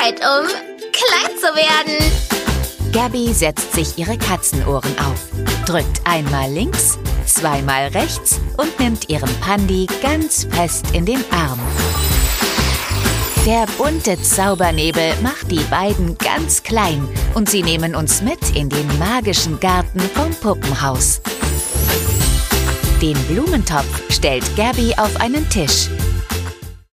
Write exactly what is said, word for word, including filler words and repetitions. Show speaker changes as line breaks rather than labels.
Zeit, um klein zu werden.
Gabby setzt sich ihre Katzenohren auf, drückt einmal links, zweimal rechts und nimmt ihren Pandi ganz fest in den Arm. Der bunte Zaubernebel macht die beiden ganz klein und sie nehmen uns mit in den magischen Garten vom Puppenhaus. Den Blumentopf stellt Gabby auf einen Tisch